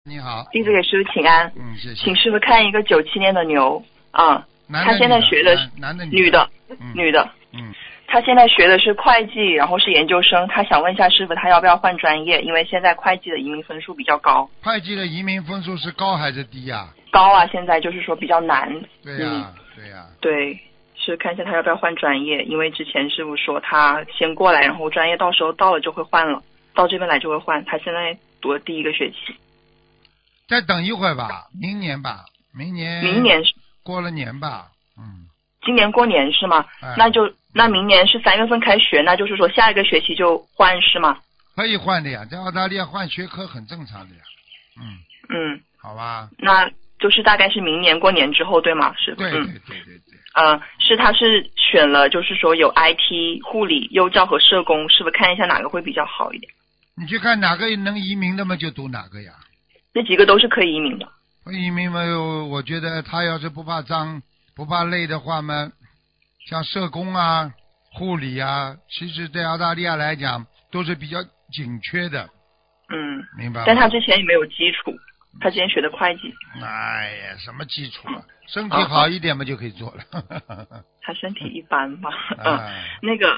你好， 弟子给师傅请安。 谢谢。 请师傅看一个97年的牛啊，他现在学的男的女的，女的。他现在学的是会计，然后是研究生。他想问一下师傅，他要不要换专业？因为现在会计的移民分数比较高。 会计的移民分数是高还是低呀？ 高啊，现在就是说比较难。 对呀，对呀。 对，是看一下他要不要换专业，因为之前师傅说他先过来，然后专业到时候到了就会换了，到这边来就会换。他现在读了第一个学期。 再等一会儿吧，明年吧，明年过了年吧， 今年过年是吗？那明年是3月份开学，那就是说下一个学期就换是吗？ 可以换的呀，在澳大利亚换学科很正常的呀。好吧。 那就是大概是明年过年之后对吗？是。 对。 是他是选了就是说有 IT、护理、幼教和社工，是不是看一下哪个会比较好一点？ 你去看哪个能移民的嘛，就读哪个呀。 这几个都是可以移民的。 移民嘛，我觉得他要是不怕脏不怕累的话嘛，像社工啊护理啊，其实对澳大利亚来讲都是比较紧缺的。明白吗？ 但他之前也没有基础，他之前学的会计。 哎呀，什么基础啊？身体好一点嘛就可以做了。 他身体一般吧。那个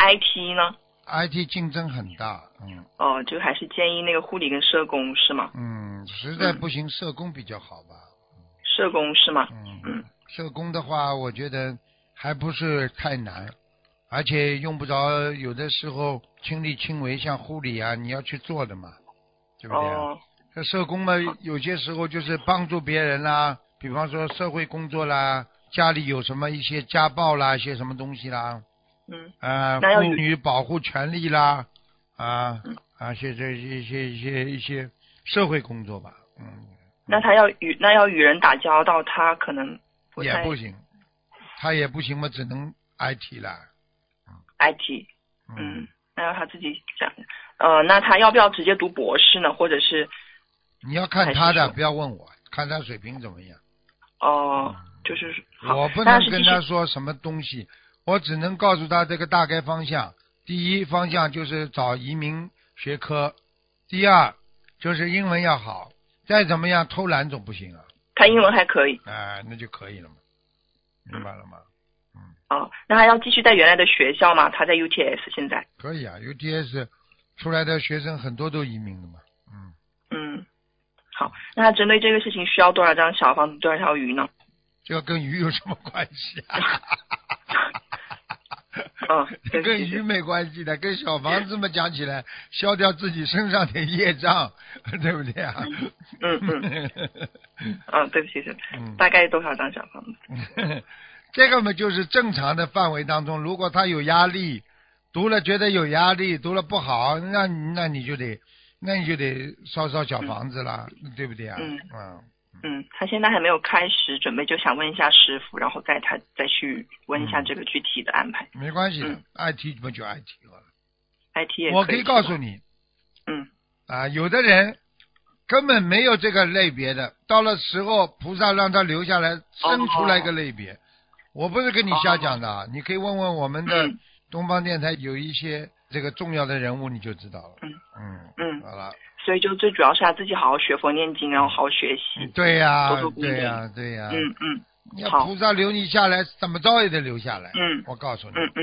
IT 呢 ？IT 竞争很大。 就还是建议那个护理跟社工是吗？ 实在不行社工比较好吧。 社工是吗？ 社工的话我觉得还不是太难，而且用不着有的时候亲力亲为，像护理啊你要去做的嘛，对不对啊？这社工嘛有些时候就是帮助别人啦，比方说社会工作啦，家里有什么一些家暴啦，一些什么东西啦，妇女保护权利啦，一些社会工作吧。 那要与人打交道，他可能也不行，他也不行嘛，只能 IT 了。 IT。那要他自己讲。那他要不要直接读博士呢？或者是？ 你要看他的，不要问我，看他水平怎么样。 就是我不能跟他说什么东西，我只能告诉他这个大概方向。第一方向就是找移民学科，第二就是英文要好，再怎么样偷懒总不行啊。 他英文还可以。 那就可以了嘛，明白了吗？ 那他要继续在原来的学校吗？他在 UTS 现在。 可以啊 ，UTS 出来的学生很多都移民了嘛。 好，那他针对这个事情需要多少张小房子，多少条鱼呢？ 这个跟鱼有什么关系啊？跟鱼没关系的，跟小房子嘛讲起来，消掉自己身上的业障，对不对啊？ 对不起，大概多少张小房子？ 这个嘛就是正常的范围当中，如果他有压力，读了觉得有压力，读了不好，那你就得烧小房子了，对不对啊？ 他现在还没有开始准备，就想问一下师傅，然后再去问一下这个具体的安排。 没关系的，IT 嘛就 IT 了。 IT 也可以。 我可以告诉你，有的人根本没有这个类别的，到了时候菩萨让他留下来，生出来一个类别。我不是跟你瞎讲的，你可以问问我们的东方电台有一些这个重要的人物，你就知道了。好了。 所以就最主要是他自己好好学佛念经，然后好好学习。 对呀， 多做功德。 对呀。 好。 菩萨留你下来，怎么着也得留下来。我告诉你。